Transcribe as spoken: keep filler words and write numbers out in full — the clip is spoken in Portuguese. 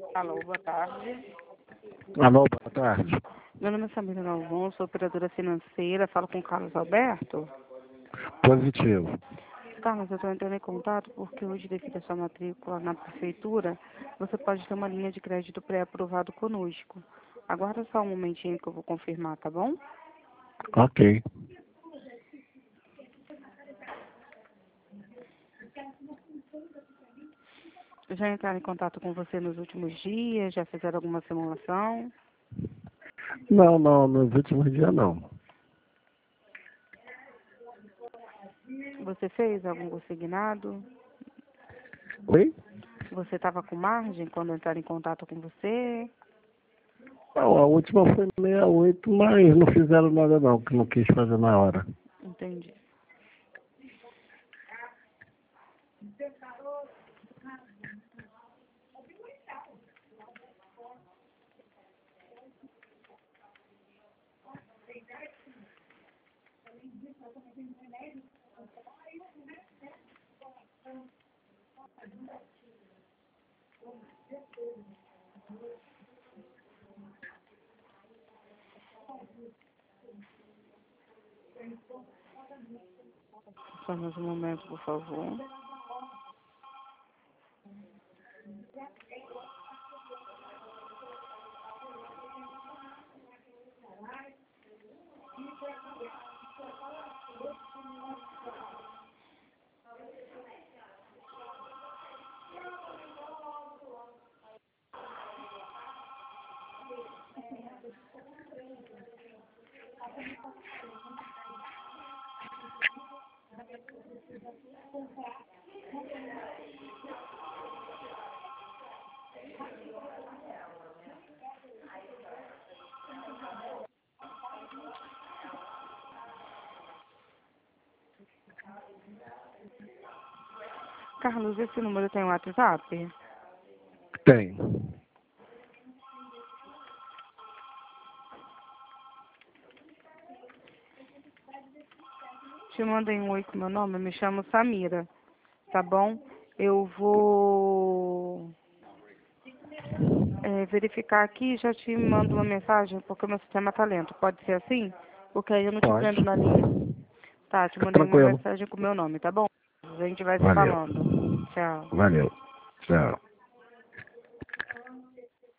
Alô, boa tarde. Alô, boa tarde. Meu nome é Samira Galvão, sou operadora financeira, falo com o Carlos Alberto. Positivo. Carlos, eu estou entrando em contato porque hoje, devido à sua matrícula na prefeitura, você pode ter uma linha de crédito pré-aprovado conosco. Aguarda só um momentinho que eu vou confirmar, tá bom? Ok. Já entraram em contato com você nos últimos dias? Já fizeram alguma simulação? Não, não, nos últimos dias não. Você fez algum consignado? Oi? Você estava com margem quando entraram em contato com você? Não, a última foi sessenta e oito, mas não fizeram nada não, que não quis fazer na hora. Entendi. Só mais um momento, por favor. Carlos, esse número tem WhatsApp? Tem. Te mandei um oi com meu nome, eu me chamo Samira, tá bom? Eu vou é, verificar aqui e já te mando uma mensagem, porque o meu sistema tá lento. Pode ser assim? Porque aí eu não te Pode. prendo na linha. Tá, te Fica mandei uma tranquilo. mensagem com o meu nome, tá bom? A gente vai se Valeu. falando. Tchau. Valeu. Tchau.